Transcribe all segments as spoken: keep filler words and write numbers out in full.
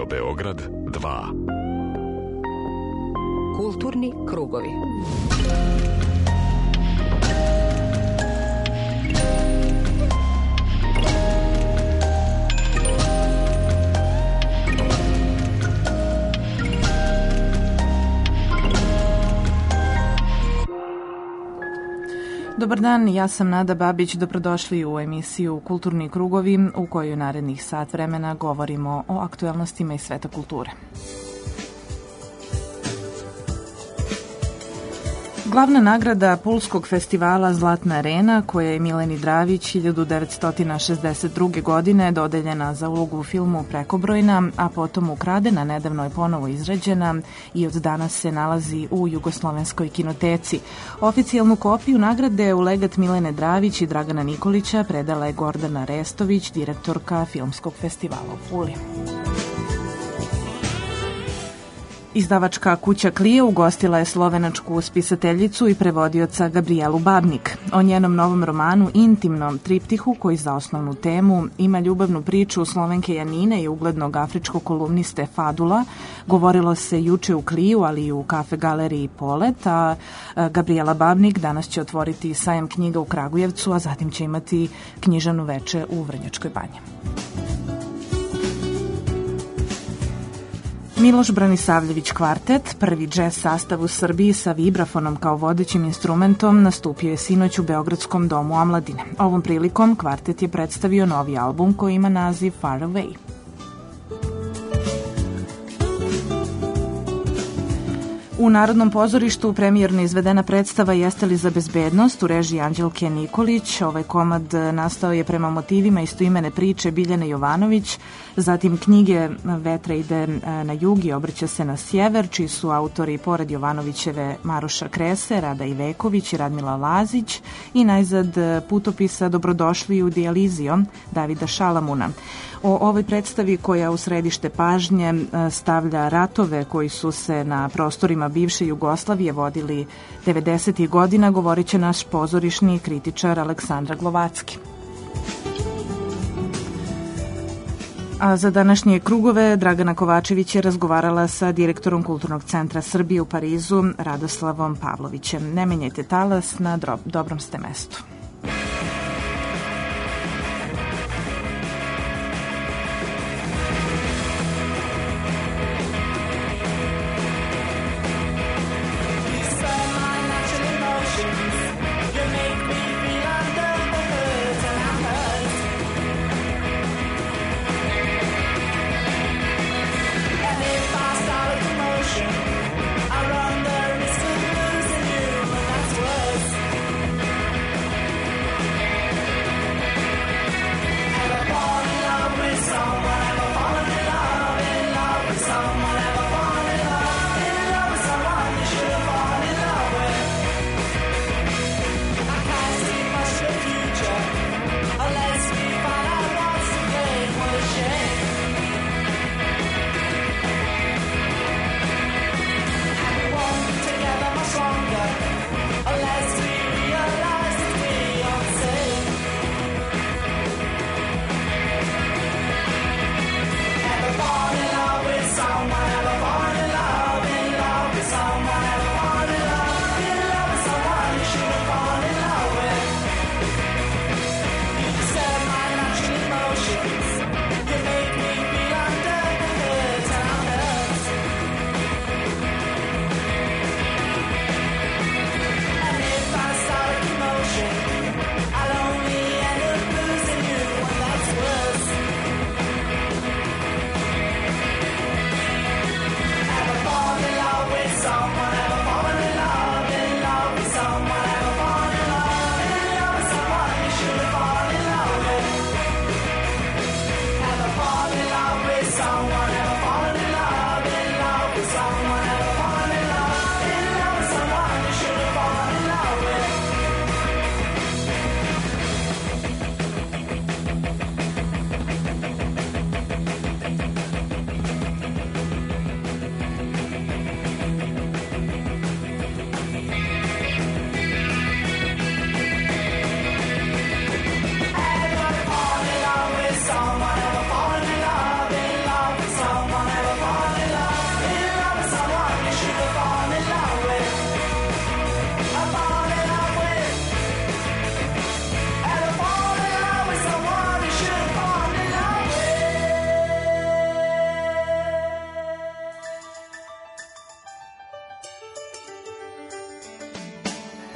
Beograd dva. Kulturni krugovi. Dobar dan, ja sam Nada Babić, dobrodošli u emisiju Kulturni krugovi u kojoj u narednih sat vremena govorimo o aktuelnostima iz sveta kulture. Glavna nagrada Pulskog festivala Zlatna arena, koja je Mileni Dravić hiljadu devetsto šezdeset druge. godine dodeljena za ulogu u filmu Prekobrojna, a potom ukradena, nedavno je ponovo izrađena i od danas se nalazi u Jugoslovenskoj kinoteci. Oficijalnu kopiju nagrade u legat Milene Dravić i Dragana Nikolića predala je Gordana Restović, direktorka Filmskog festivala u Puli. Izdavačka kuća Klije ugostila je slovenačku spisateljicu i prevodioca Gabrijelu Babnik. O njenom novom romanu Intimnom triptihu, koji za osnovnu temu ima ljubavnu priču Slovenke Janine i uglednog afričkog kolumniste Fadula, govorilo se juče u Kliju, ali i u kafe galeriji Polet, a Gabrijela Babnik danas će otvoriti sajam knjiga u Kragujevcu, a zatim će imati književno veče u Vrnjačkoj banji. Miloš Branisavljević kvartet, prvi džez sastav u Srbiji sa vibrafonom kao vodećim instrumentom, nastupio je sinoć u Beogradskom domu omladine. Ovom prilikom kvartet je predstavio novi album koji ima naziv Far Away. U Narodnom pozorištu premijerno izvedena predstava Jeste li za bezbednost u režiji Anđelke Nikolić. Ovaj komad nastao je prema motivima istoimene priče Biljane Jovanović, zatim knjige Vetra ide na jug i obrće se na sjever, čiji su autori pored Jovanovićeve Maroša Krese, Rada Iveković i Radmila Lazić, i najzad putopisa Dobrodošli u Dijalizio Davida Šalamuna. O ovoj predstavi, koja u središte pažnje stavlja ratove koji su se na prostorima bivše Jugoslavije vodili devedesetih godina, govorit će naš pozorišni kritičar Aleksandra Glovacki. A za današnje krugove Dragana Kovačević je razgovarala sa direktorom Kulturnog centra Srbije u Parizu, Radoslavom Pavlovićem. Ne menjajte talas, na dobrom ste mestu.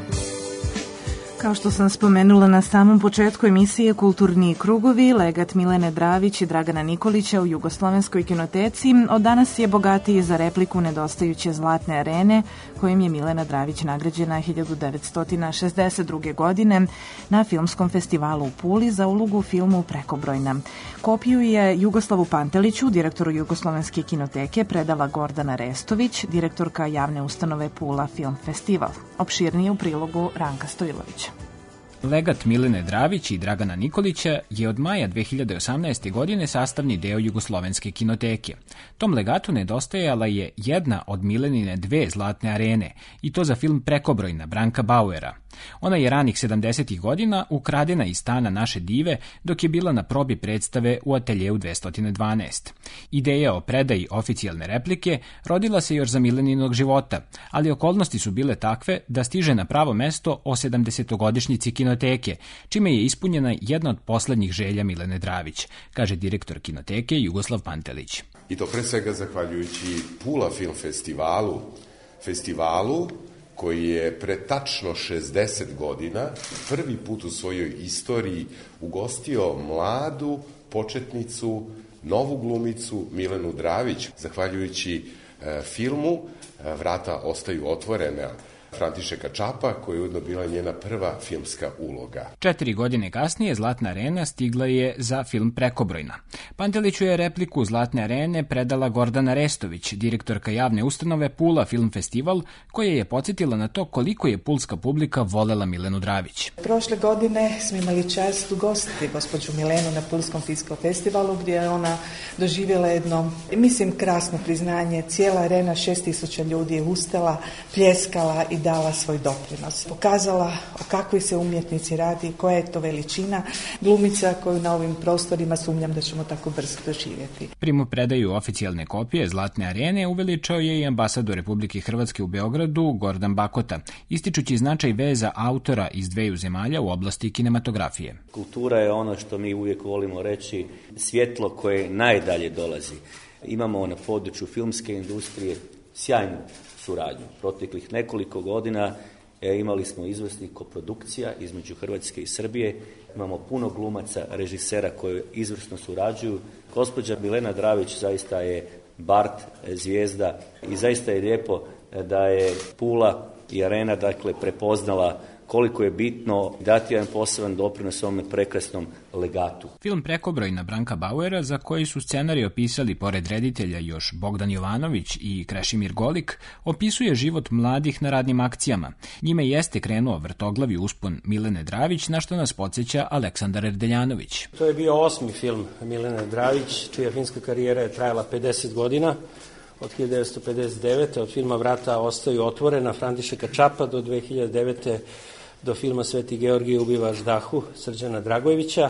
Kao što sam spomenula na samom početku emisije Kulturni krugovi, legat Milene Dravić i Dragana Nikolića u Jugoslovenskoj kinoteci od danas je bogatiji za repliku nedostajuće Zlatne arene, kojim je Milena Dravić nagrađena hiljadu devetsto šezdeset druge. godine na Filmskom festivalu u Puli za ulogu u filmu Prekobrojna. Kopiju je Jugoslavu Panteliću, direktoru Jugoslovenske kinoteke, predala Gordana Restović, direktorka javne ustanove Pula Film Festival. Opširnije u prilogu Ranka Stojilovića. Legat Milene Dravić i Dragana Nikolića je od maja dve hiljade osamnaeste. godine sastavni deo Jugoslovenske kinoteke. Tom legatu nedostajala je jedna od Milenine dve Zlatne arene, i to za film Prekobrojna Branka Bauera. Ona je ranih sedamdesetih godina ukradena iz stana naše dive dok je bila na probi predstave u ateljeu dvesta dvanaest. Ideja o predaji oficijalne replike rodila se još za Mileninog života, ali okolnosti su bile takve da stiže na pravo mesto o sedamdesetogodišnjici kinoteke, čime je ispunjena jedna od poslednjih želja Milene Dravić, kaže direktor kinoteke Jugoslav Pantelić. I to pre svega zahvaljujući Pula Film Festivalu, festivalu koji je pre tačno šezdeset godina prvi put u svojoj istoriji ugostio mladu početnicu, novu glumicu Milenu Dravić. Zahvaljujući e, filmu e, vrata ostaju otvorena Františeka Čapa, koja je ujedno bila njena prva filmska uloga. Četiri godine kasnije Zlatna arena stigla je za film Prekobrojna. Panteliću je repliku Zlatne arene predala Gordana Restović, direktorka javne ustanove Pula Film Festival, koja je podsjetila na to koliko je pulska publika volela Milenu Dravić. Prošle godine smo imali čast ugostiti gospođu Milenu na Pulskom filmskom festivalu, gdje je ona doživjela jedno, mislim, krasno priznanje. Cijela arena, šest tisuća ljudi je ustala, pljeskala i dala svoj doprinos. Pokazala o kakvoj se umjetnici radi, koja je to veličina glumica koju na ovim prostorima sumnjam da ćemo tako brzo doživjeti. Primu predaju oficijalne kopije Zlatne arene uveličao je i ambasador Republike Hrvatske u Beogradu Gordan Bakota, ističući značaj veza autora iz dveju zemalja u oblasti kinematografije. Kultura je ono što mi uvijek volimo reći, svjetlo koje najdalje dolazi. Imamo na području filmske industrije sjajnu suradnju. Proteklih nekoliko godina e, imali smo izvrsnih koprodukcija između Hrvatske i Srbije. Imamo puno glumaca, režisera koji izvrsno surađuju. Gospođa Milena Dravić zaista je bard, zvijezda i zaista je lijepo da je Pula i arena dakle prepoznala koliko je bitno dati jedan poseban doprinos ovome prekrasnom legatu. Film Prekobrojna Branka Bauera, za koji su scenarij opisali pored reditelja još Bogdan Jovanović i Krešimir Golik, opisuje život mladih na radnim akcijama. Njime jeste krenuo vrtoglavi uspon Milene Dravić, na što nas podsjeća Aleksandar Erdeljanović. To je bio osmi film Milene Dravić, čija filmska karijera je trajala pedeset godina. Od hiljadu devetsto pedeset devete. od filma Vrata ostaju otvorena Františeka Čapa do dve hiljade devete. do filma Sveti Georgije ubiva Ždahu Srđana Dragojevića.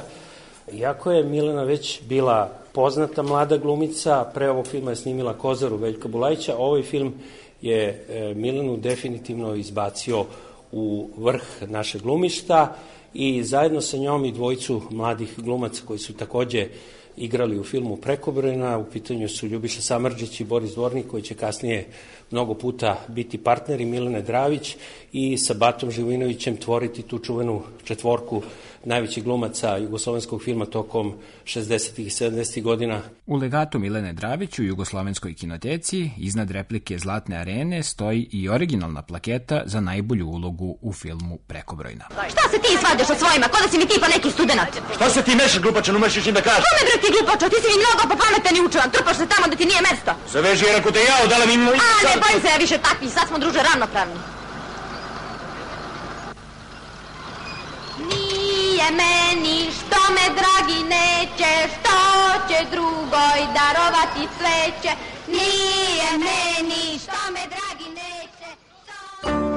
Iako je Milena već bila poznata mlada glumica, pre ovog filma je snimila Kozaru Veljka Bulajića, ovaj film je Milenu definitivno izbacio u vrh naše glumišta i zajedno sa njom i dvojicu mladih glumaca koji su takođe igrali u filmu Prekobrojna. U pitanju su Ljubiša Samardžić i Boris Dvornik, koji će kasnije mnogo puta biti partneri Milene Dravić i sa Batom Živojinovićem tvoriti tu čuvenu četvorku najvećih glumaca jugoslovenskog filma tokom šezdesetih i sedamdesetih godina. U legatu Milene Dravić u Jugoslovenskoj kinoteci iznad replike Zlatne arene stoji i originalna plaketa za najbolju ulogu u filmu Prekobrojna. Šta se ti svadiš o svojima, ko da si mi tipa neki student? Šta se ti mešaš, glupačan, umeš još im da kažeš? Kome bre ti glupačo, ti si mi mnogo popametan i učuvan, trupaš se tamo da ti nije mesto. Zaveži jer ako te ja odala mi... A, ne bojim se ja više takvi, sad smo druže ravnopravni. Nije meni što me dragi neće, što će drugoj darovati cveće. Nije meni što me dragi neće, što...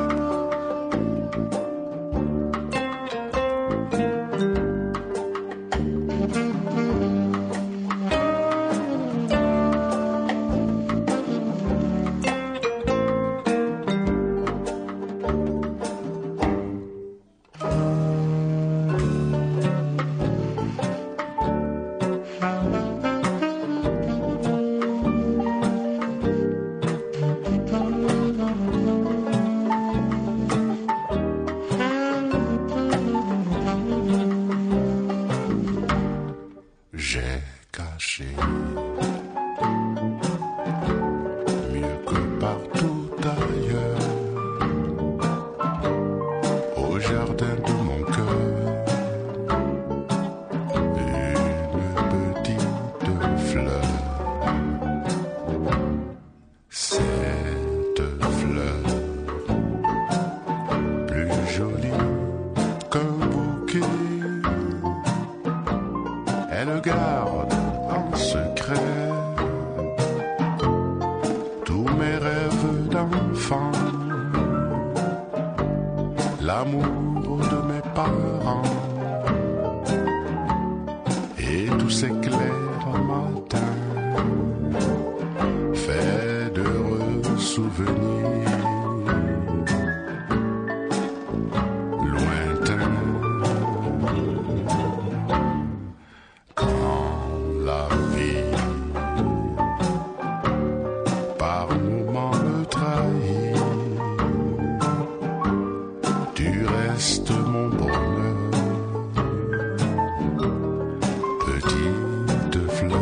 au jardin de mon cœur. Une petite fleur. Cette fleur, plus jolie qu'un bouquet, elle garde en secret tous mes rêves d'enfant, l'amour de mes parents et tous ces clairs matins faits d'heureux souvenirs lointains. Quand la vie par moments me trahit, tu restes mon bonheur, petite fleur.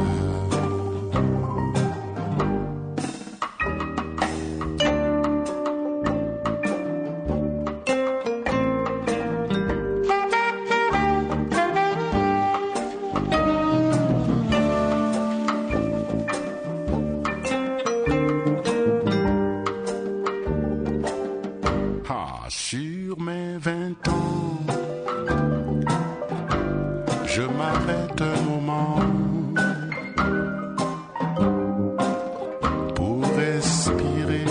Ah, sur mes vingt ans, je m'arrête un moment pour respirer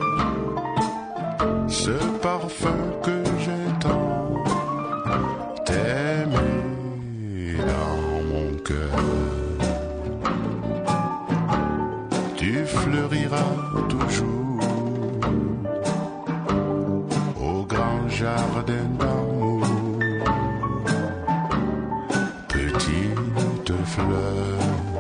ce parfum que j'entends, t'aimer dans mon cœur. Tu fleuriras toujours au grand jardin d'amour, petite fleur.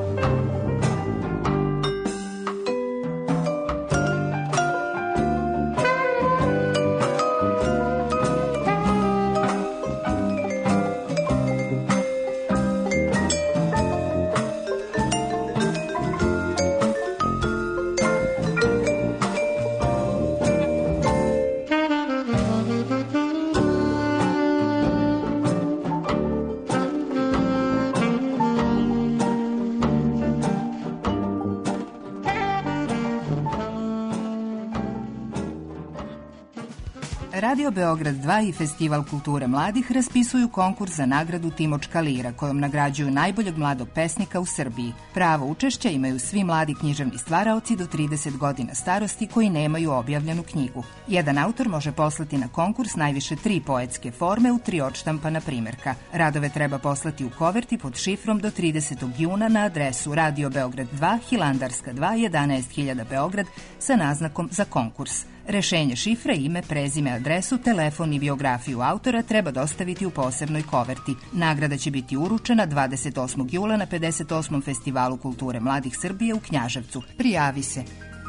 Radio Beograd dva i Festival kulture mladih raspisuju konkurs za nagradu Timočka lira, kojom nagrađuju najboljeg mladog pesnika u Srbiji. Pravo učešća imaju svi mladi književni stvaraoci do trideset godina starosti koji nemaju objavljenu knjigu. Jedan autor može poslati na konkurs najviše tri poetske forme u tri odštampana primerka. Radove treba poslati u koverti pod šifrom do tridesetog juna na adresu Radio Beograd dva, Hilandarska dva, jedanaest hiljada Beograd sa naznakom za konkurs. Rešenje šifre, ime, prezime, adresu, telefon i biografiju autora treba dostaviti u posebnoj koverti. Nagrada će biti uručena dvadeset osmog jula na pedeset osmom Festivalu kulture mladih Srbije u Knjaževcu. Prijavi se.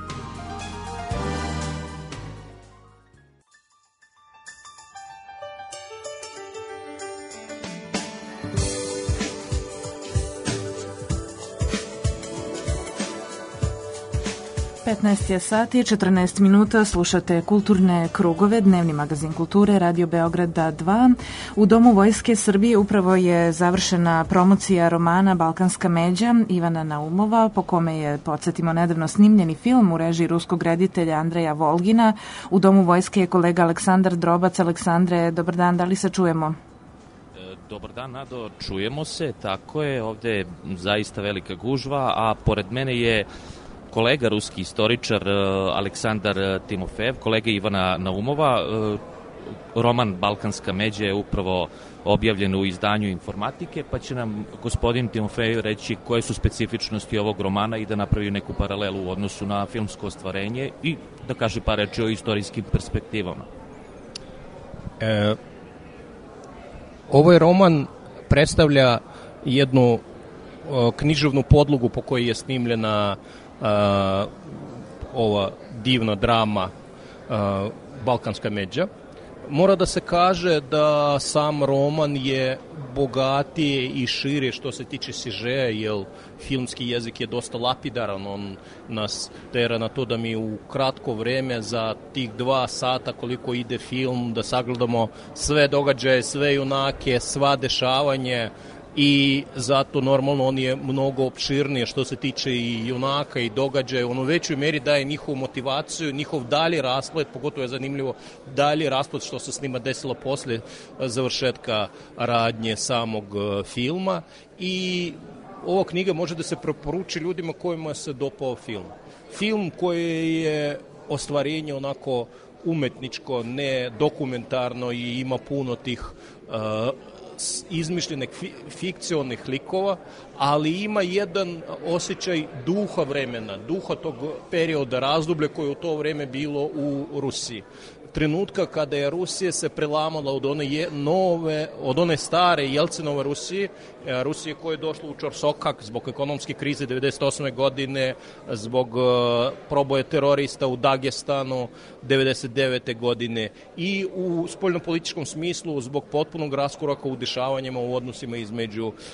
petnaest je sati i četrnaest minuta, slušate Kulturne krugove, dnevni magazin kulture Radio Beograda dva. U Domu Vojske Srbije upravo je završena promocija romana Balkanska međa Ivana Naumova, po kome je, podsjetimo, nedavno snimljeni film u režiji ruskog reditelja Andreja Volgina. U Domu Vojske je kolega Aleksandar Drobac. Aleksandre, dobar dan, da li se čujemo? Dobar dan, Nado, čujemo se, tako je, ovde je zaista velika gužva, a pored mene je kolega ruski istoričar Aleksandar Timofejev, kolega Ivana Naumova. Roman Balkanska međa je upravo objavljen u izdanju Informatike, pa će nam gospodin Timofejev reći koje su specifičnosti ovog romana i da napravi neku paralelu u odnosu na filmsko ostvarenje i da kaže par reči o istorijskim perspektivama. E, ovaj roman predstavlja jednu o, književnu podlogu po kojoj je snimljena Uh, ova divna drama uh, Balkanska međa. Mora da se kaže da sam roman je bogatije i šire što se tiče sižeja, jer filmski jezik je dosta lapidaran, on nas tera na to da mi u kratko vreme za tih dva sata koliko ide film, da sagledamo sve događaje, sve junake, sva dešavanje, i zato normalno on je mnogo opširnije što se tiče i junaka i događaja, on u većoj meri daje njihovu motivaciju, njihov dalji rasplet, pogotovo je zanimljivo dalji rasplet što se s njima desilo posle završetka radnje samog filma, i ova knjiga može da se preporuči ljudima kojima se dopao film. Film koji je ostvarenje onako umetničko, ne dokumentarno, i ima puno tih uh, izmišljenih fikcionih likova, ali ima jedan osjećaj duha vremena, duha tog perioda, razdoblja koje u to vreme bilo u Rusiji. Trenutka kada je Rusija se prelamala od one je, nove, od one stare Jelcinove Rusije, Rusije koja je došla u čorsokak zbog ekonomske krize devedeset osme godine, zbog uh, proboja terorista u Dagestanu devedeset devete godine, i u spoljnopolitičkom smislu zbog potpunog raskoraka u dešavanjima u odnosima između uh,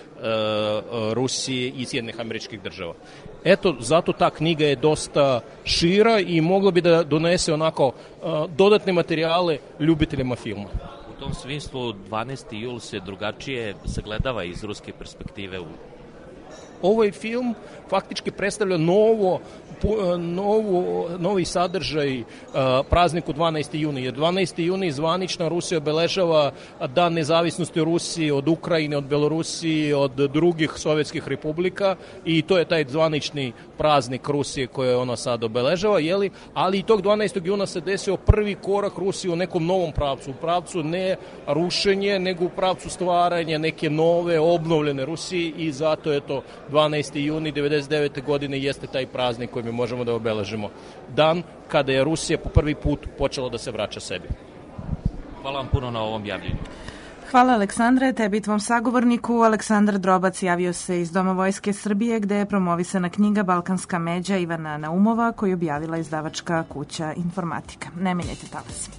Rusije i Sjedinjenih Američkih Država. Eto, zato ta knjiga je dosta šira i mogla bi da donese onako uh, dodatne materijale ljubiteljima filma. U tom smislu dvanaesti jul se drugačije sagledava iz ruske perspektive. Ovaj film faktički predstavlja novo, novo, novi sadržaj uh, prazniku dvanaesti juna, jer dvanaesti juna zvanična Rusija obeležava dan nezavisnosti Rusije od Ukrajine, od Belorusije, od drugih sovjetskih republika, i to je taj zvanični praznik Rusije koje ona sad obeležava, jeli? Ali i tog dvanaestog juna se desio prvi korak Rusije u nekom novom pravcu, u pravcu ne rušenje, nego u pravcu stvaranja neke nove, obnovljene Rusije, i zato je to dvanaesti juni devedeset devete godine jeste taj praznik koji mi možemo da obeležimo. Dan kada je Rusija po prvi put počela da se vraća sebi. Hvala vam puno na ovom javljenju. Hvala Aleksandre, tebi i tvom sagovorniku. Aleksandar Drobac javio se iz Doma Vojske Srbije, gde je promovisana knjiga Balkanska međa Ivana Naumova, koju je objavila izdavačka kuća Informatika. Ne menjajte talas.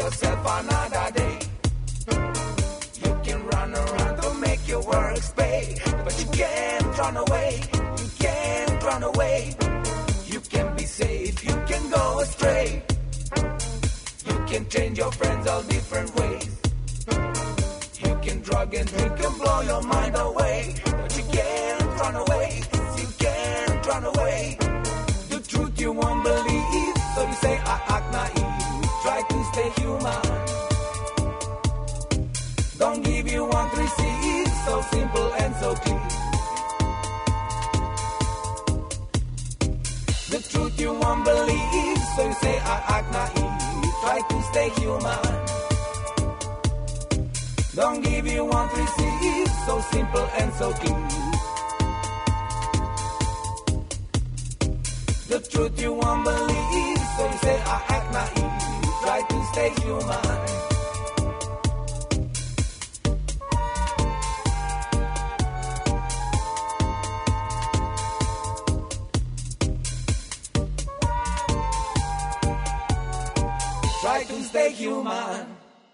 yourself another day. You can run around to make your works pay, but you can't run away. You can't run away. You can be safe, you can go astray. You can change your friends all different ways. You can drug and drink and blow your mind away, but you can't run away. You can't run away. The truth you won't believe, so you say I act naive. Try to stay human. Don't give you one to receive, so simple and so clean. The truth you won't believe, so you say I act naive. Try to stay human. Don't give you one to receive, so simple and so clean. The truth you won't believe, so you say I act naive. Try to stay human. Try to stay human.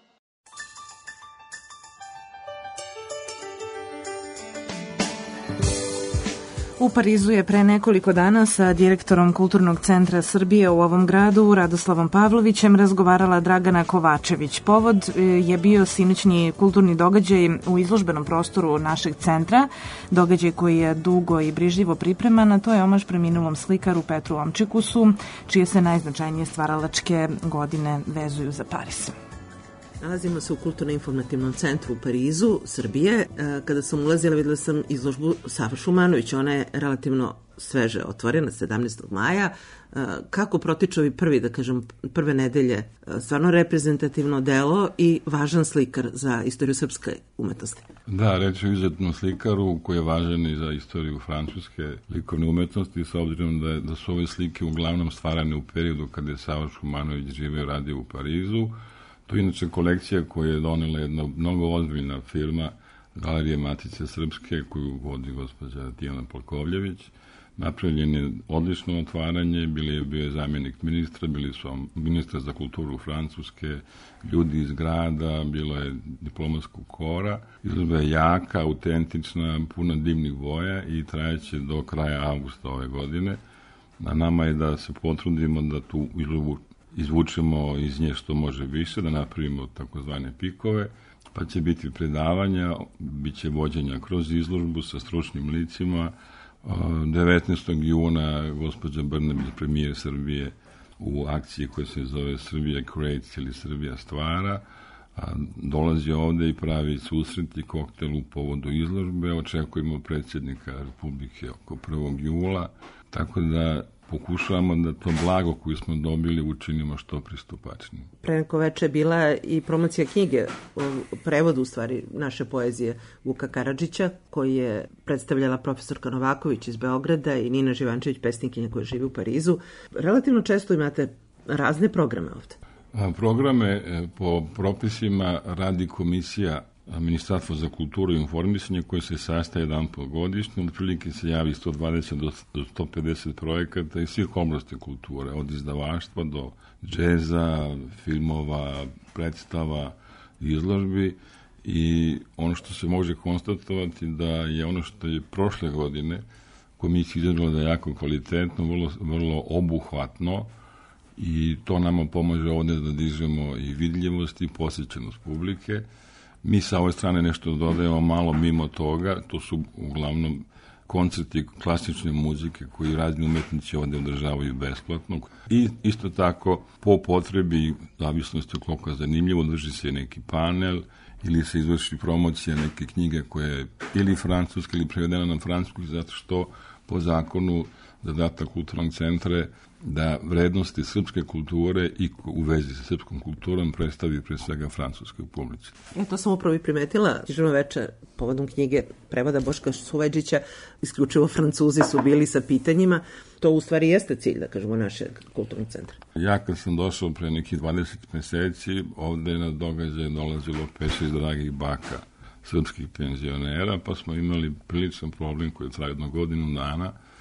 U Parizu je pre nekoliko dana sa direktorom Kulturnog centra Srbije u ovom gradu, Radoslavom Pavlovićem, razgovarala Dragana Kovačević. Povod je bio sinoćni kulturni događaj u izložbenom prostoru našeg centra, događaj koji je dugo i brižljivo pripreman, a to je omaž preminulom slikaru Petru Omčikusu, čije se najznačajnije stvaralačke godine vezuju za Pariz. Nalazimo se u Kulturno-informativnom centru u Parizu, Srbije. Kada sam ulazila, videla sam izložbu Sava Šumanovića. Ona je relativno sveže otvorena, sedamnaestog maja. Kako protiču ovi prvi, da kažem, prve nedelje, stvarno reprezentativno delo i važan slikar za istoriju srpske umetnosti? Da, reći o izuzetnom slikaru koji je važan i za istoriju francuske likovne umetnosti, s obzirom da, je, da su ove slike uglavnom stvarane u periodu kada je Sava Šumanović živeo i radio u Parizu. To je inače kolekcija koju je donela jedna mnogo ozbiljna firma, Galerije Matice Srpske, koju vodi gospođa Tijana Polkovljević. Napravljen je odlično otvaranje, bili je bio je zamjenik ministra, bili su ministra za kulturu Francuske, ljudi iz grada, bilo je diplomatskog kora. Izložba je jaka, autentična, puna divnih boja i trajeće do kraja avgusta ove godine. Na nama je da se potrudimo da tu izložbu izvučemo iz nje što može više, da napravimo takozvane pikove, pa će biti predavanja, bit će vođenja kroz izložbu sa stručnim licima. devetnaestog juna gospođa Brnabić, premijer Srbije, u akciji koja se zove Srbija Creates ili Srbija stvara, dolazi ovde i pravi susret i koktel u povodu izložbe. Očekujemo predsjednika Republike oko prvog jula, tako da pokušavamo da to blago koju smo dobili učinimo što pristupačnije. Pre neko veče je bila i promocija knjige, prevodu u stvari naše poezije Vuka Karadžića, koji je predstavljala profesorka Novaković iz Beograda i Nina Živančević, pesnikinja koja živi u Parizu. Relativno često imate razne programe ovde. A, programe po propisima radi komisija Ministarstvo za kulturu i informisanje koje se sastaje jedan po godišnje, otprilike se javi sto dvadeset do sto pedeset projekata iz svih oblasti kulture, od izdavaštva do džeza, filmova, predstava, izložbi, i ono što se može konstatovati da je ono što je prošle godine komisija izražila da je jako kvalitetno, vrlo, vrlo obuhvatno, i to nama pomože ovde da dižemo i vidljivost i posjećenost publike. Mi sa ove strane nešto dodajemo malo mimo toga, to su uglavnom koncerti klasične muzike koji razni umetnici ovde održavaju besplatno. I isto tako, po potrebi, zavisnosti od koliko je zanimljivo, drži se neki panel ili se izvrši promocija neke knjige koje je ili francuska ili prevedena na francusku, zato što po zakonu zadatak kulturnog centra da vrednosti srpske kulture i u vezi sa srpskom kulturom predstavi pre svega francuskoj publici. Ja to sam upravo i primetila. Književno veče povodom knjige prevoda Boška Suvedžića, isključivo Francuzi su bili sa pitanjima. To u stvari jeste cilj, da kažemo, našeg kulturnog centra. Ja kad sam došao pre nekih dvadeset meseci, ovde na događaj dolazilo pet šest dragih baka srpskih penzionera, pa smo imali priličan problem koji je trajao jednu godinu dana,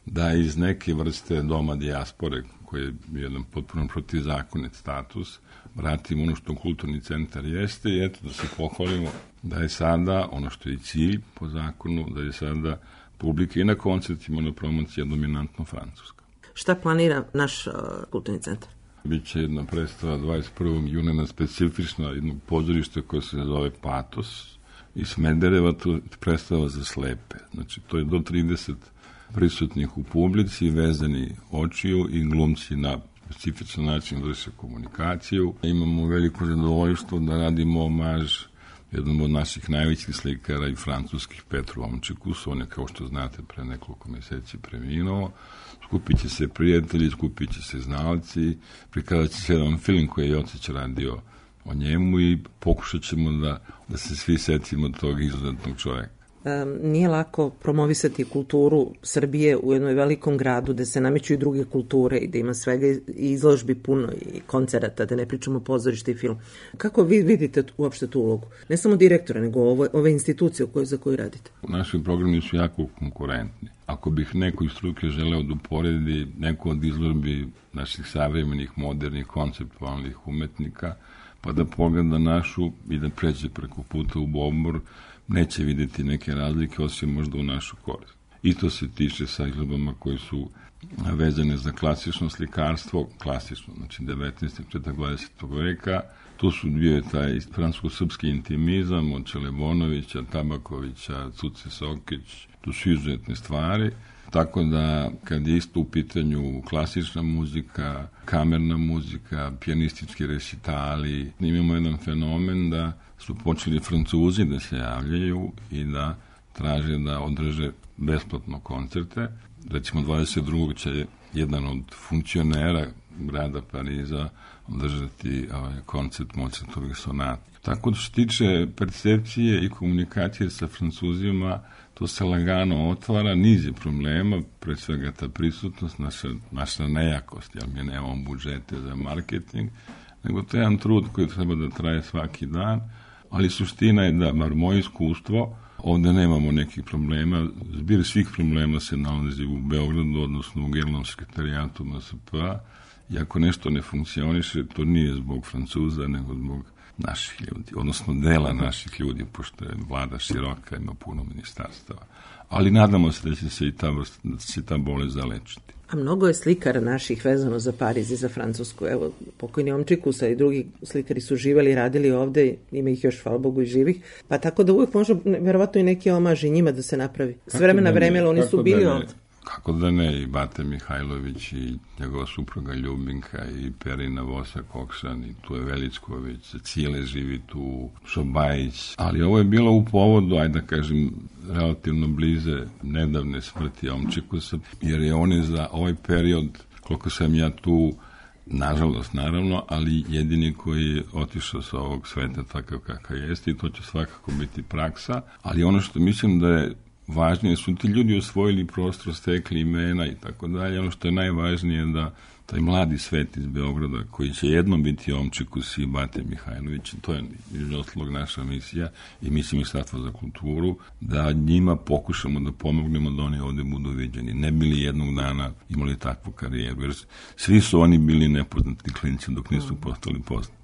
da iz neke vrste doma dijaspore, koji je jedan potpuno protivzakonit status, vratimo ono što kulturni centar jeste i eto da se pohvalimo da je sada ono što je cilj po zakonu, da je sada publika i na koncertima na promociji dominantno francuska. Šta planira naš uh, kulturni centar? Biće jedna predstava dvadeset prvog juna na specifično jednog pozorište koje se zove Patos iz Smedereva, to je predstava za slepe. Znači, to je do trideset prisutnih u publici, vezani očiju i glumci na specifičan način vrše komunikaciju. Imamo veliko zadovoljstvo da radimo omaž jednom od naših najvećih slikara i francuskih, Petru Omčikusu. On je, kao što znate, pre nekoliko meseci preminuo. Skupit će se prijatelji, skupit će se znalci, prikazat će se jedan film koji je Jocić radio o njemu i pokušat ćemo da, da se svi setimo tog izuzetnog čoveka. Nije lako promovisati kulturu Srbije u jednom velikom gradu gde se nameću i druge kulture i da ima svega i izložbi puno i koncerata, da ne pričamo pozorište i film. Kako vi vidite uopšte tu ulogu? Ne samo direktora, nego ove, ove institucije koje, za koju radite. Naši programi su jako konkurentni. Ako bih neko iz struke želeo da uporedi neku od izložbi naših savremenih, modernih, konceptualnih umetnika, pa da pogleda našu i da pređe preko puta u Bombor, neće videti neke razlike, osim možda u našu korist. I to se tiče sa izlobama koje su vezane za klasično slikarstvo, klasično, znači devetnaestog i dvadesetog veka. Tu su bio taj francusko-srpski intimizam od Čelebonovića, Tabakovića, Cuce Sokić, tu su izuzetne stvari. Tako da, kad je isto u pitanju klasična muzika, kamerna muzika, pijanistički resitali, imamo jedan fenomen da su počeli Francuzi da se javljaju i da traže da održe besplatno koncerte. Recimo, dvadeset drugog će jedan od funkcionera grada Pariza održati ovaj koncert Mozartovih sonata. Tako da što se tiče percepcije i komunikacije sa Francuzima, to se lagano otvara, niz je problema, pre svega ta prisutnost, naša, naša nejakost, jer mi nemamo budžete za marketing, nego to je jedan trud koji treba da traje svaki dan, ali suština je da, bar moje iskustvo, ovde nemamo nekih problema, zbir svih problema se nalazi u Beogradu, odnosno u Generalnom sekretarijatu M S P-a, i ako nešto ne funkcioniše, to nije zbog Francuza, nego zbog naših ljudi, odnosno dela naših ljudi, pošto je vlada široka, ima puno ministarstava. Ali nadamo se da će se i ta, da će se ta bolest zalečiti. A mnogo je slikara naših vezano za Pariz i za Francusku. Evo, pokojni Omčikusa i drugi slikari su živeli i radili ovde, ima ih još, hvala Bogu, i živih. Pa tako da uvijek može, verovatno, i neki omaž i njima da se napravi. S vremena da vremena oni su bili da ovde. Kako da ne, i Bate Mihajlović i njegova supruga Ljubinka i Perina Vosak Oksan i tu je Velicković, Cijele živi tu, Šobajić. Ali ovo je bilo u povodu, ajde da kažem, relativno blize nedavne smrti Omčikusa, jer je on je za ovaj period, koliko sam ja tu, nažalost, naravno, ali jedini koji je otišao sa ovog sveta takav kakav jeste i to će svakako biti praksa. Ali ono što mislim da je važnije, su ti ljudi osvojili prostor, stekli imena i tako dalje. Ono što je najvažnije da taj mladi svet iz Beograda, koji će jednom biti Omčikus i Bate Mihajlović, to je između ostalog naša misija i mislim Ministarstvo za kulturu, da njima pokušamo da pomognemo da oni ovde budu viđeni. Ne bili jednog dana imali takvu karijeru, jer svi su oni bili nepoznati klinci dok nisu postali poznati.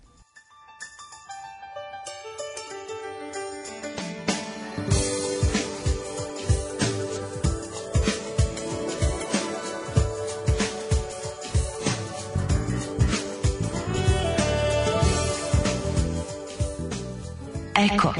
Eko.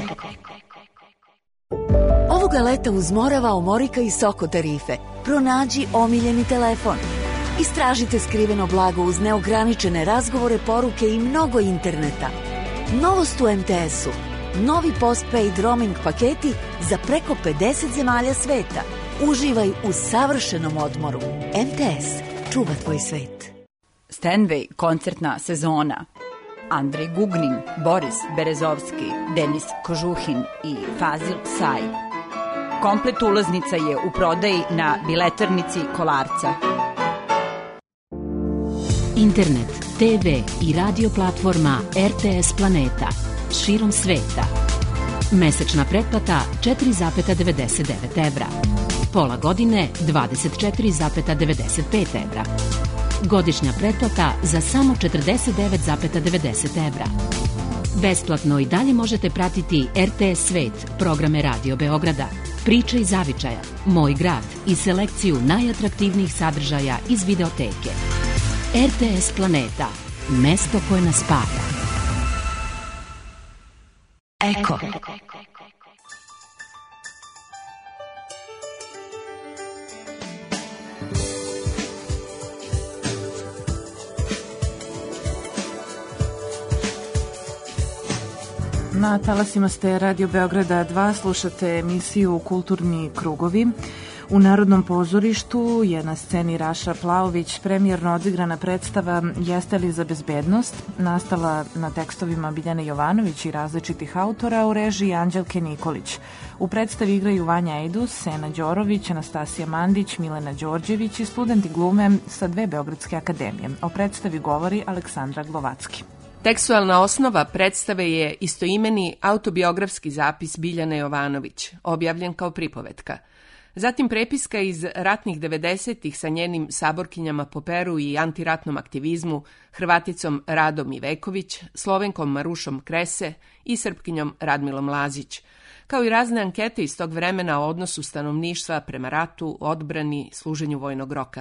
Ovoga leta uz Morava, Omorika i Soko tarife pronađi omiljeni telefon. Istražite skriveno blago uz neograničene razgovore, poruke i mnogo interneta. Novost u em te esu. Novi postpaid roaming paketi za preko pedeset zemalja sveta. Uživaj u savršenom odmoru. em te es čuva tvoj svet. Stanway koncertna sezona. Andrej Gugnin, Boris Berezovski, Denis Kožuhin i Fazil Saj. Komplet ulaznica je u prodaji na biletarnici Kolarca. Internet, te ve i radio platforma er te es Planeta širom sveta. Mesečna pretplata četiri zarez devedeset devet evra. Pola godine dvadeset četiri zarez devedeset pet evra. Godišnja pretplata za samo četrdeset devet zarez devedeset evra. Besplatno i dalje možete pratiti er te es Svet, programe Radio Beograda, Priče iz zavičaja, Moj grad i selekciju najatraktivnijih sadržaja iz videoteke. er te es Planeta, mesto koje nas spaja. Eko. Na talasima ste Radio Beograda dva, slušate emisiju Kulturni krugovi. U Narodnom pozorištu je na sceni Raša Plaović premijerno odigrana predstava Jeste li za bezbednost, nastala na tekstovima Biljane Jovanović i različitih autora u režiji Anđelke Nikolić. U predstavi igraju Vanja Ejdus, Sena Đorović, Anastasija Mandić, Milena Đorđević i studenti glume sa dve Beogradske akademije. O predstavi govori Aleksandra Glovacki. Tekstualna osnova predstave je istoimeni autobiografski zapis Biljane Jovanović, objavljen kao pripovetka. Zatim prepiska iz ratnih devedesetih sa njenim saborkinjama po Peru i antiratnom aktivizmu, Hrvaticom Radom Iveković, Slovenkom Marušom Krese i Srpkinjom Radmilom Lazić, kao i razne ankete iz tog vremena o odnosu stanovništva prema ratu, odbrani, služenju vojnog roka.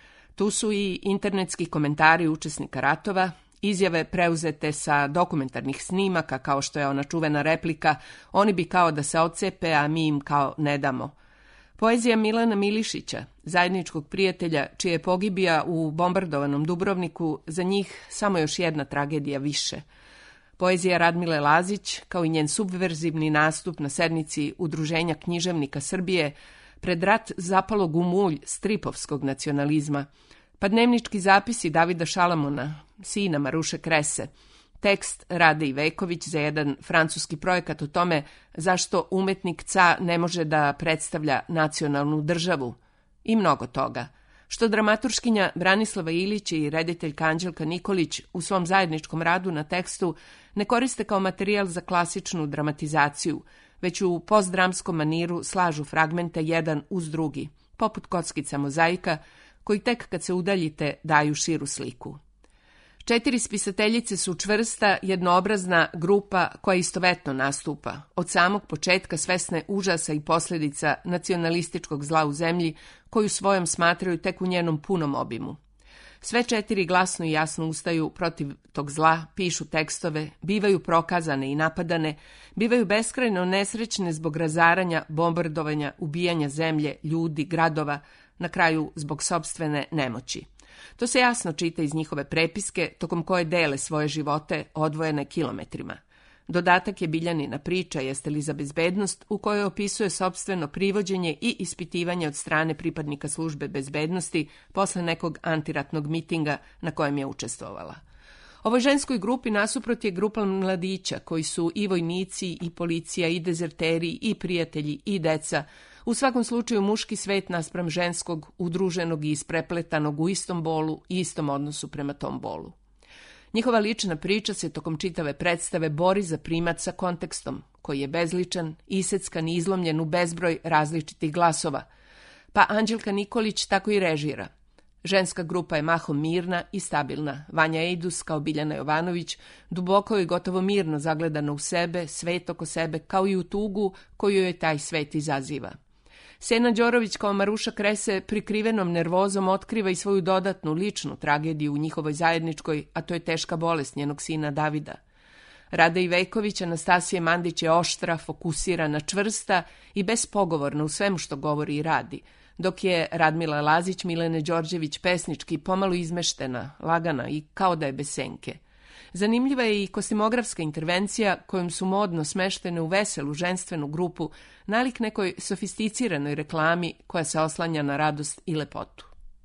Tu su i internetski komentari učesnika ratova, izjave preuzete sa dokumentarnih snimaka, kao što je ona čuvena replika "Oni bi kao da se odcepe, a mi im kao ne damo". Poezija Milana Milišića, zajedničkog prijatelja čije je pogibija u bombardovanom Dubrovniku za njih samo još jedna tragedija više. Poezija Radmile Lazić, kao i njen subverzivni nastup na sednici Udruženja književnika Srbije pred rat zapalog u mulj stripovskog nacionalizma, pa dnevnički zapisi Davida Šalamona, sina Maruše Krese, tekst Rade Iveković za jedan francuski projekat o tome zašto umetnik ca ne može da predstavlja nacionalnu državu i mnogo toga, što dramaturškinja Branislava Ilić i rediteljka Anđelka Nikolić u svom zajedničkom radu na tekstu ne koriste kao materijal za klasičnu dramatizaciju, već u postdramskom maniru slažu fragmente jedan uz drugi, poput kockica mozaika, koji tek kad se udaljite daju širu sliku. Četiri spisateljice su čvrsta, jednoobrazna grupa koja istovetno nastupa, od samog početka svesne užasa i posljedica nacionalističkog zla u zemlji, koju svojom smatraju tek u njenom punom obimu. Sve četiri glasno i jasno ustaju protiv tog zla, pišu tekstove, bivaju prokazane i napadane, bivaju beskrajno nesrećne zbog razaranja, bombardovanja, ubijanja zemlje, ljudi, gradova, na kraju zbog sopstvene nemoći. To se jasno čita iz njihove prepiske, tokom koje dele svoje živote odvojene kilometrima. Dodatak je Biljanina priča Jeste li za bezbednost, u kojoj opisuje sopstveno privođenje i ispitivanje od strane pripadnika službe bezbednosti posle nekog antiratnog mitinga na kojem je učestvovala. Ovoj ženskoj grupi nasuprot je grupa mladića koji su i vojnici, i policija, i dezerteri, i prijatelji, i deca, u svakom slučaju muški svet naspram ženskog, udruženog i isprepletanog u istom bolu i istom odnosu prema tom bolu. Njihova lična priča se tokom čitave predstave bori za primat sa kontekstom, koji je bezličan, iseckan i izlomljen u bezbroj različitih glasova, pa Anđelka Nikolić tako i režira. Ženska grupa je mahom mirna i stabilna. Vanja Ejdus, kao Biljana Jovanović, duboko i gotovo mirno zagledana u sebe, svet oko sebe, kao i u tugu koju joj taj svet izaziva. Sena Đorović kao Maruša Krese prikrivenom nervozom otkriva i svoju dodatnu ličnu tragediju u njihovoj zajedničkoj, a to je teška bolest njenog sina Davida. Rada Iveković, Anastasija Mandić je oštra, fokusirana, čvrsta i bespogovorna u svemu što govori i radi, dok je Radmila Lazić, Milene Đorđević pesnički pomalo izmeštena, lagana i kao da je bez senke. Zanimljiva je i kostimografska intervencija kojom su modno smeštene u veselu ženstvenu grupu nalik nekoj sofisticiranoj reklami koja se oslanja na radost i lepotu.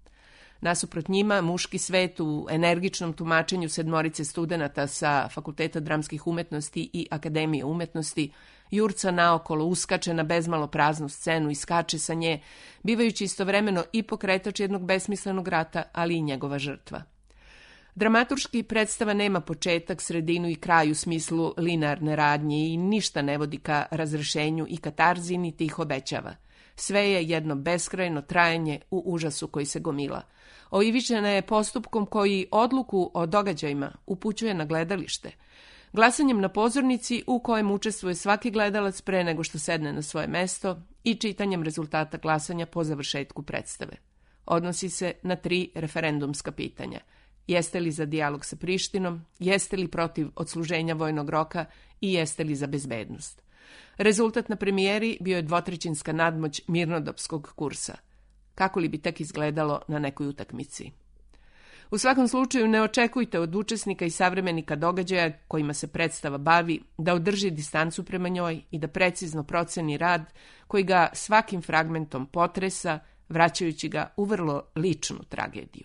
Nasuprot njima, muški svet u energičnom tumačenju sedmorice studenata sa Fakulteta dramskih umetnosti i Akademije umetnosti jurca naokolo, uskače na bezmalo praznu scenu i skače sa nje, bivajući istovremeno i pokretač jednog besmislenog rata, ali i njegova žrtva. Dramaturški predstava nema početak, sredinu i kraj u smislu linearne radnje i ništa ne vodi ka razrešenju i katarzi, niti ih obećava. Sve je jedno beskrajno trajanje u užasu koji se gomila. Oivičena je postupkom koji odluku o događajima upućuje na gledalište. Glasanjem na pozornici u kojem učestvuje svaki gledalac pre nego što sedne na svoje mesto i čitanjem rezultata glasanja po završetku predstave. Odnosi se na tri referendumska pitanja. Jeste li za dijalog sa Prištinom, jeste li protiv odsluženja vojnog roka i jeste li za bezbednost. Rezultat na premijeri bio je dvotrećinska nadmoć mirnodopskog kursa. Kako li bi tek izgledalo na nekoj utakmici? U svakom slučaju ne očekujte od učesnika i savremenika događaja kojima se predstava bavi da održi distancu prema njoj i da precizno proceni rad koji ga svakim fragmentom potresa, vraćajući ga u vrlo ličnu tragediju.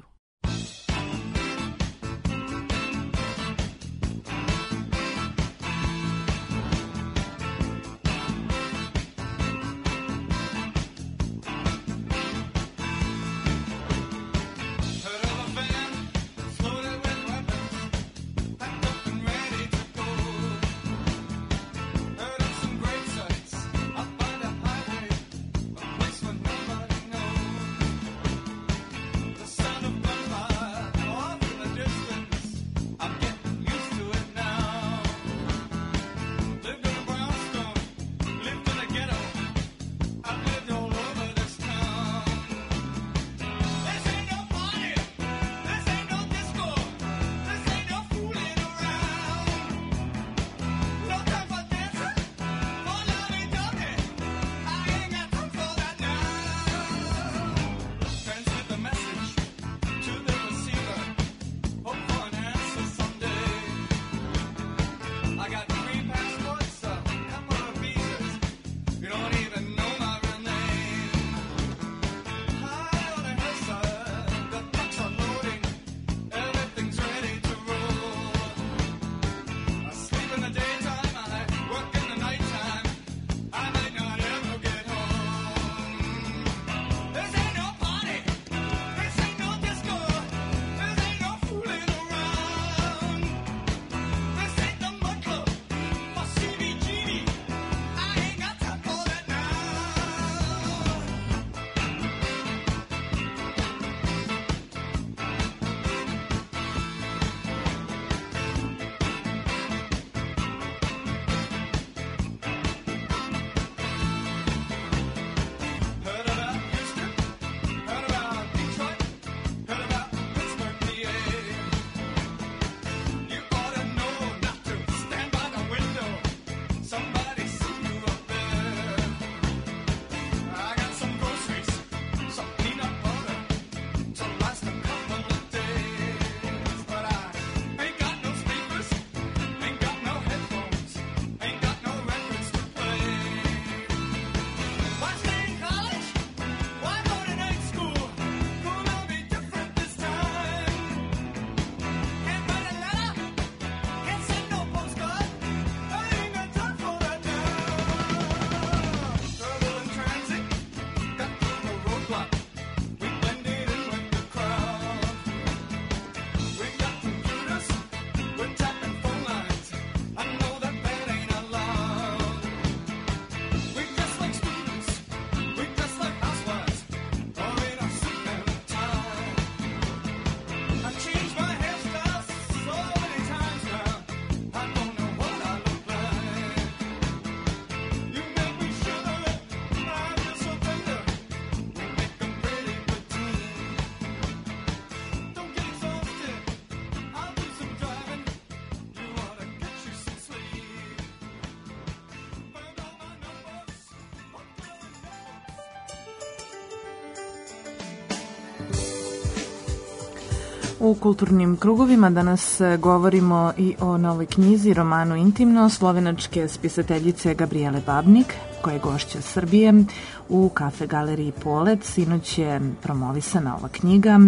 U kulturnim krugovima danas govorimo i o novoj knjizi, romanu Intimno, slovenačke spisateljice Gabrijele Babnik, koja je gošća Srbije u kafe galeriji Polet. Sinoć je promovisana ova knjiga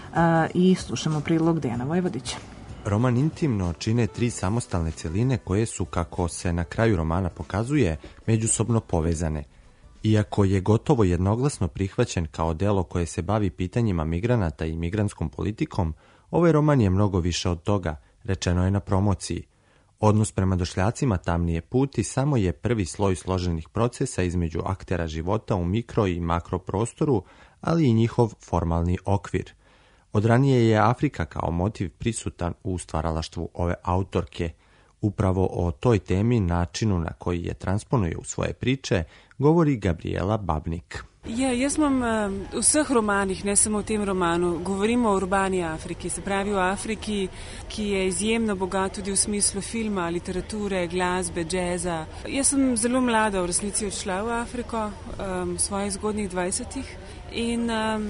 i slušamo prilog Dejana Vojvodića. Roman Intimno čine tri samostalne celine koje su, kako se na kraju romana pokazuje, međusobno povezane. Iako je gotovo jednoglasno prihvaćen kao delo koje se bavi pitanjima migranata i migrantskom politikom, ovaj roman je mnogo više od toga, rečeno je na promociji. Odnos prema došljacima tamnije puti samo je prvi sloj složenih procesa između aktera života u mikro i makro prostoru, ali i njihov formalni okvir. Od ranije je Afrika kao motiv prisutan u stvaralaštvu ove autorke. Upravo o toj temi, načinu na koji je transponuje u svoje priče, govori Gabriela Babnik. Ja, jaz imam uh, v vseh romanih, ne samo v tem romanu, govorimo o urbani Afriki, se pravi o Afriki, ki je izjemno bogat tudi v smislu filma, literature, glasbe, džeza. Jaz sem zelo mlada v resnici odšla v Afriko, um, v svojih zgodnjih dvajsetih in um,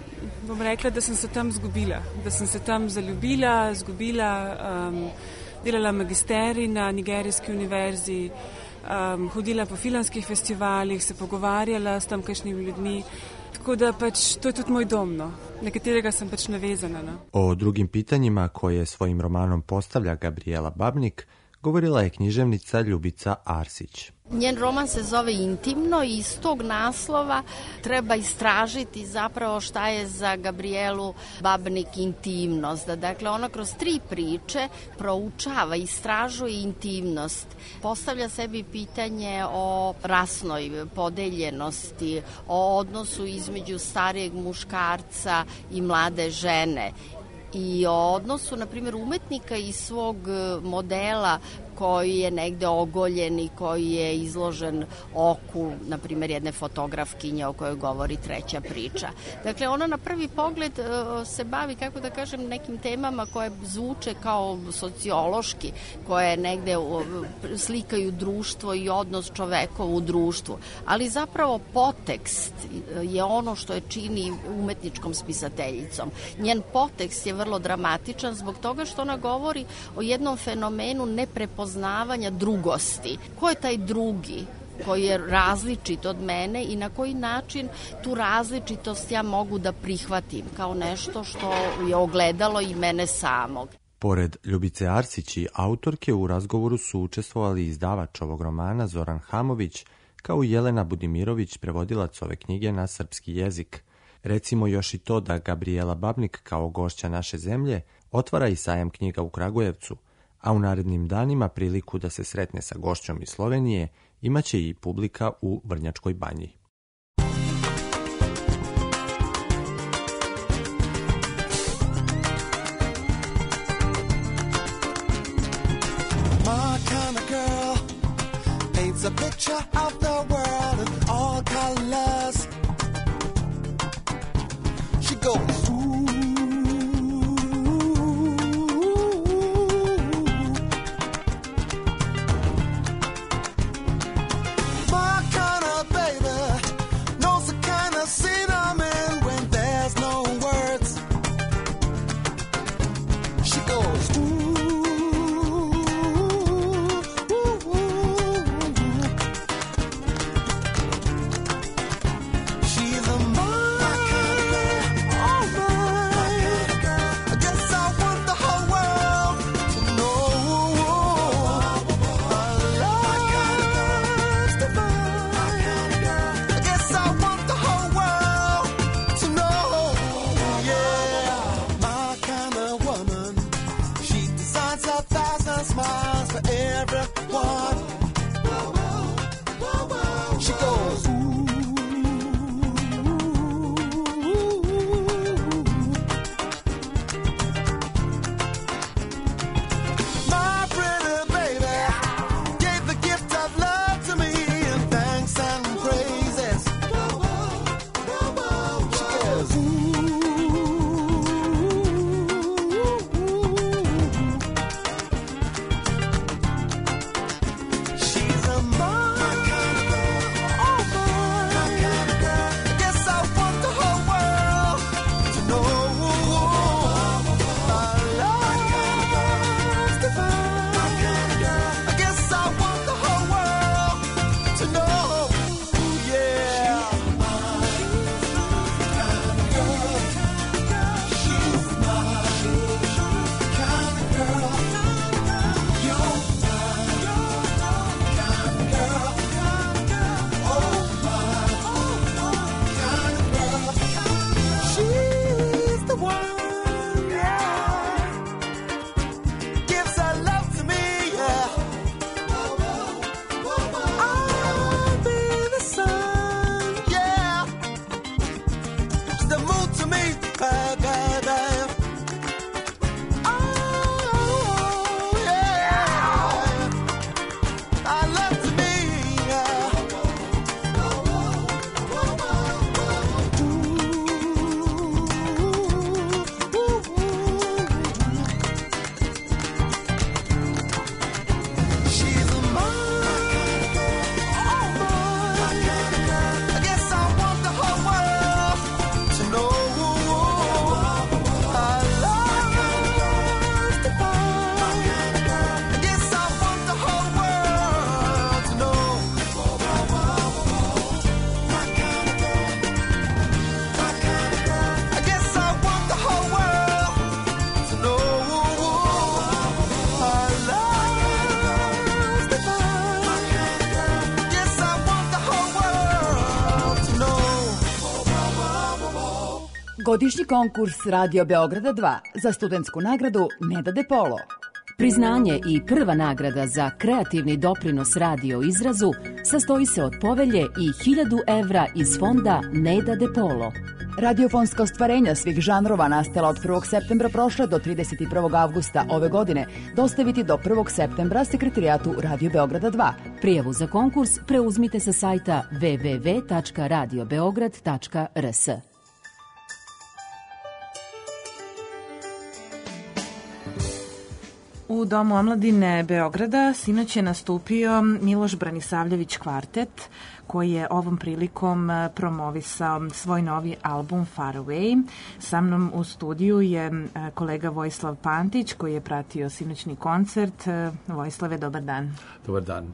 bom rekla, da sem se tam zgubila, da sem se tam zaljubila, zgubila, um, delala magisterij na nigerijski univerzi, Um, hodila po filmskih festivalih, se pogovarjala s tamkajšnjimi ljudmi, tako da pač to je tudi moj dom, no, na katerega sem pač navezana. No. O drugim pitanjima koje svojim romanom postavlja Gabriela Babnik govorila je književnica Ljubica Arsić. Njen roman se zove Intimno i iz tog naslova treba istražiti zapravo šta je za Gabrielu Babnik intimnost. Dakle, ona kroz tri priče proučava, istražuje intimnost. Postavlja sebi pitanje o rasnoj podeljenosti, o odnosu između starijeg muškarca i mlade žene i o odnosu, na primjer, umetnika i svog modela koji je negde ogoljen i koji je izložen oku, na primjer, jedne fotografkinje o kojoj govori treća priča. Dakle, ona na prvi pogled se bavi, kako da kažem, nekim temama koje zvuče kao sociološki, koje negde slikaju društvo i odnos čoveka u društvu. Ali zapravo potekst je ono što je čini umetničkom spisateljicom. Njen potekst je vrlo dramatičan zbog toga što ona govori o jednom fenomenu neprepoznavanja poznavanja drugosti. Ko je taj drugi koji je različit od mene i na koji način tu različitost ja mogu da prihvatim kao nešto što je ogledalo i mene samog. Pored Ljubice Arsić i autorke u razgovoru su učestvovali izdavač ovog romana Zoran Hamović, kao i Jelena Budimirović, prevodilac ove knjige na srpski jezik. Recimo još i to da Gabriela Babnik kao gošća naše zemlje otvara i sajam knjiga u Kragujevcu, a u narednim danima priliku da se sretne sa gošćom iz Slovenije imaće i publika u Vrnjačkoj banji. Godišnji konkurs Radio Beograda dva za studentsku nagradu Neda De Polo. Priznanje i prva nagrada za kreativni doprinos radio izrazu sastoji se od povelje i hiljadu evra iz fonda Neda De Polo. Radiofonska ostvarenja svih žanrova nastala od prvog septembra prošle do trideset prvog avgusta ove godine dostaviti do prvog septembra sekretarijatu Radio Beograda dva. Prijavu za konkurs preuzmite sa sajta w w w tačka radio beograd tačka r s. U Domu omladine Beograda sinoć je nastupio Miloš Branisavljević kvartet, koji je ovom prilikom promovisao svoj novi album Far Away. Sa mnom u studiju je kolega Vojislav Pantić, koji je pratio sinoćni koncert. Vojislave, dobar dan. Dobar dan.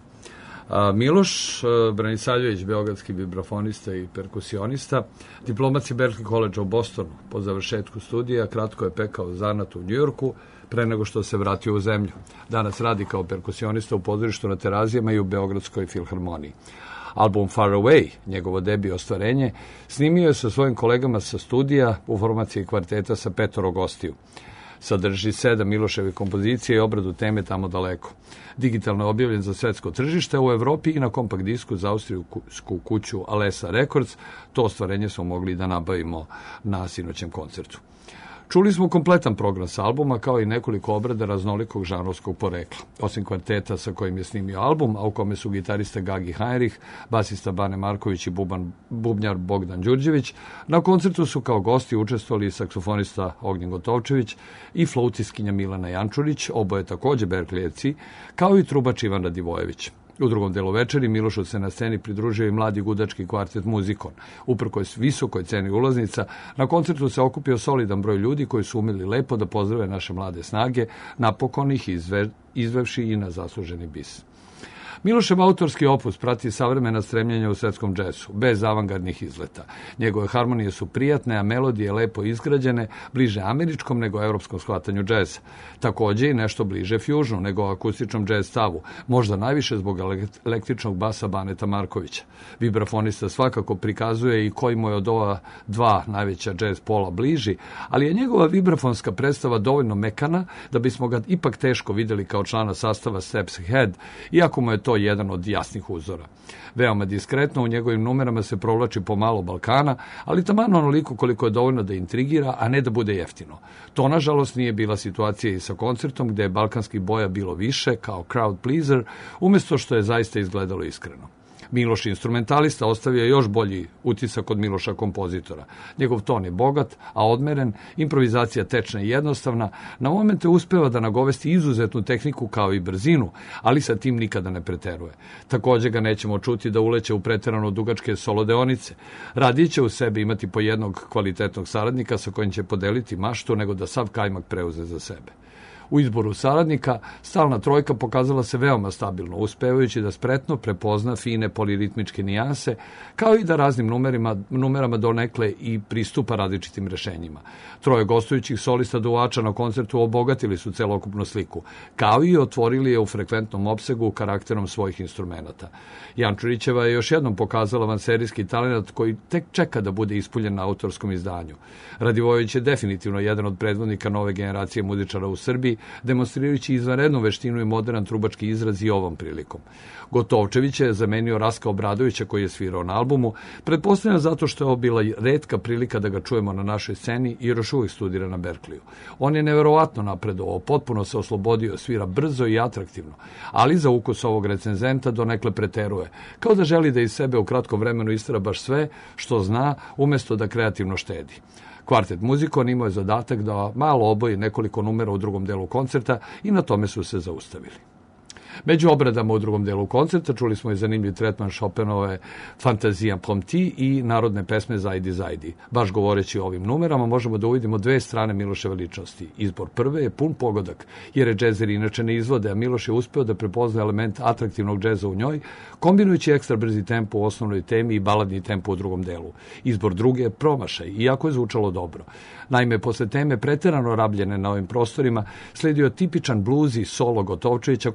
Miloš Branisavljević, beogradski vibrafonista i perkusionista, diplomac je Berklee College u Bostonu. Po završetku studija kratko je pekao zanat u Njujorku pre nego što se vratio u zemlju. Danas radi kao perkusionista u pozorištu na Terazijama i u Beogradskoj filharmoniji. Album Far Away, njegovo debi ostvarenje, snimio je sa svojim kolegama sa studija u formaciji kvarteta sa petoro gostiju. Sadrži sedam Miloševih kompozicije i obradu teme Tamo daleko. Digitalno je objavljen za svetsko tržište u Evropi i na kompakt disku za austrijsku kuću Alessa Records. To ostvarenje smo mogli da nabavimo na sinoćem koncertu. Čuli smo kompletan program s albuma, kao i nekoliko obrada raznolikog žanrovskog porekla. Osim kvarteta sa kojim je snimio album, a u kome su gitarista Gagi Heinrich, basista Bane Marković i buban, bubnjar Bogdan Đurđević, na koncertu su kao gosti učestvovali saksofonista Ognjen Gotovčević i flautiskinja Milana Jančurić, oboje takođe Berklejevci, kao i trubač Ivan Radivojević. U drugom delu večeri Milošu se na sceni pridružio i mladi gudački kvartet Muzikon. Uprkos visokoj ceni ulaznica, na koncertu se okupio solidan broj ljudi koji su umeli lepo da pozdrave naše mlade snage, napokon ih izve, izvevši i na zasluženi bis. Milošev autorski opus prati savremena stremljenja u svetskom džezu, bez avangardnih izleta. Njegove harmonije su prijatne, a melodije lepo izgrađene, bliže američkom nego evropskom shvatanju džeza. Takođe i nešto bliže fusionu nego akustičnom džez stavu, možda najviše zbog električnog basa Baneta Markovića. Vibrafonista svakako prikazuje i koji mu je od ova dva najveća džez pola bliži, ali je njegova vibrafonska predstava dovoljno mekana da bismo ga ipak teško videli kao člana sastava Steps Ahead, iako mu je to jedan od jasnih uzora. Veoma diskretno u njegovim numerama se provlači pomalo Balkana, ali taman onoliko koliko je dovoljno da intrigira, a ne da bude jeftino. To, nažalost, nije bila situacija i sa koncertom, gde je balkanskih boja bilo više, kao crowd pleaser, umjesto što je zaista izgledalo iskreno. Miloš instrumentalista ostavio je još bolji utisak od Miloša kompozitora. Njegov ton je bogat, a odmeren, improvizacija tečna i jednostavna, na momente uspeva da nagovesti izuzetnu tehniku kao i brzinu, ali sa tim nikada ne preteruje. Takođe ga nećemo čuti da uleće u preterano dugačke solodeonice. Radije će u sebi imati po jednog kvalitetnog saradnika sa kojim će podeliti maštu, nego da sav kajmak preuze za sebe. U izboru saradnika stalna trojka pokazala se veoma stabilno, uspevajući da spretno prepozna fine poliritmičke nijanse, kao i da raznim numerima, numerama donekle i pristupa različitim rešenjima. Troje gostujućih solista duvača na koncertu obogatili su celokupnu sliku, kao i otvorili je u frekventnom opsegu karakterom svojih instrumenata. Jančurićeva je još jednom pokazala vanserijski talent koji tek čeka da bude ispuljen na autorskom izdanju. Radivojević je definitivno jedan od predvodnika nove generacije muzičara u Srbiji, demonstrirajući izvanrednu veštinu i modern trubački izraz i ovom prilikom. Gotovčević je zamenio Raska Obradovića koji je svirao na albumu, pretpostavljam zato što je ovo bila retka prilika da ga čujemo na našoj sceni i još uvijek studira na Berkleyu. On je neverovatno napredovao, potpuno se oslobodio, svira brzo i atraktivno, ali za ukus ovog recenzenta donekle preteruje, kao da želi da iz sebe u kratkom vremenu istera baš sve što zna, umjesto da kreativno štedi. Kvartet Muzikon imao je zadatak da malo oboji nekoliko numera u drugom delu koncerta i na tome su se zaustavili. Među obradama u drugom delu koncerta čuli smo i zanimljiv tretman Chopinove Fantazija impromptu i narodne pesme Zajdi Zajdi. Baš govoreći o ovim numerama možemo da uvidimo dve strane Miloševe ličnosti. Izbor prve je pun pogodak, jer je džezeri inače ne izvode, a Miloš je uspeo da prepozna element atraktivnog džeza u njoj, kombinujući ekstra brzi tempo u osnovnoj temi i baladni tempo u drugom delu. Izbor druge je promašaj, iako je zvučalo dobro. Naime, posle teme preterano rabljene na ovim prostorima, sledio tipičan bluzi solo Gotovčevića, koje mogo biti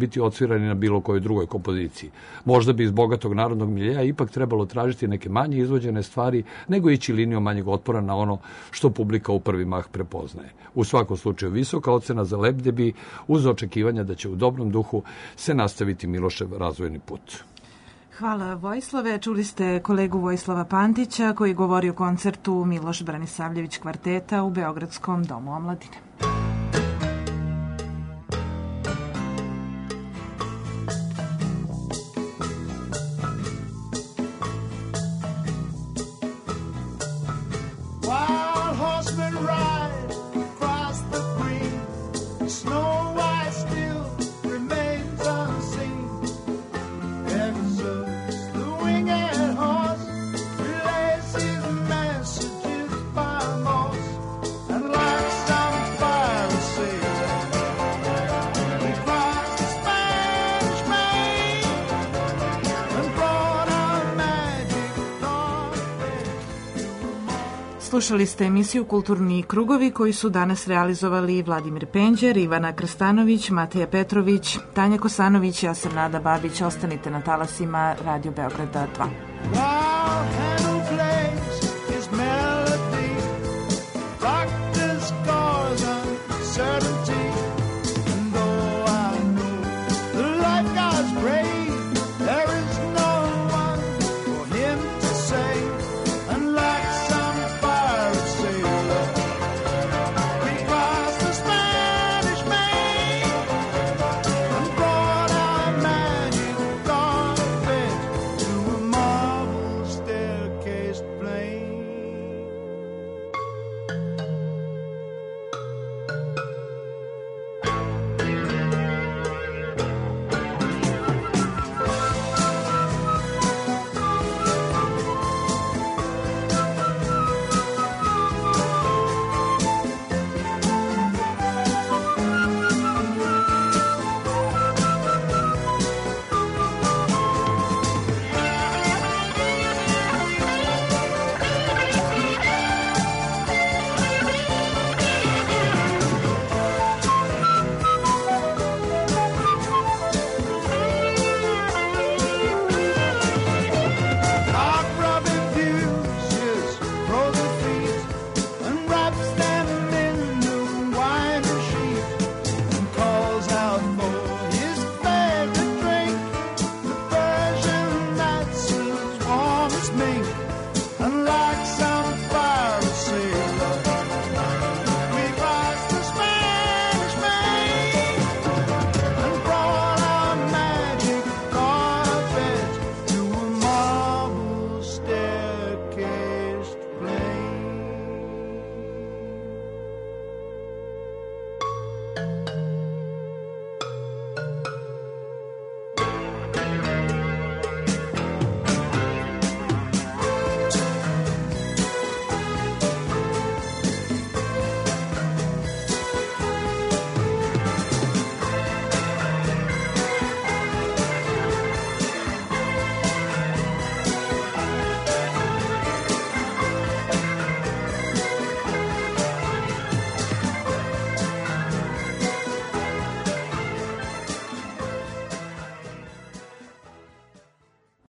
biti odsvirani na bilo kojoj drugoj kompoziciji. Možda bi iz bogatog narodnog miljeja ipak trebalo tražiti neke manje izvođene stvari, nego ići linijom manjeg otpora na ono što publika u prvi mah prepoznaje. U svakom slučaju visoka ocena za Lebdebi uz očekivanja da će u dobrom duhu se nastaviti Milošev razvojni put. Hvala Vojislave. Čuli ste kolegu Vojislava Pantića koji govori o koncertu Miloš Branisavljević kvarteta u Beogradskom domu omladine. Slušali ste emisiju Kulturni krugovi koji su danas realizovali Vladimir Penđer, Ivana Krstanović, Mateja Petrović, Tanja Kosanović, ja sam Nada Babić. Ostanite na talasima Radio Beograda dva.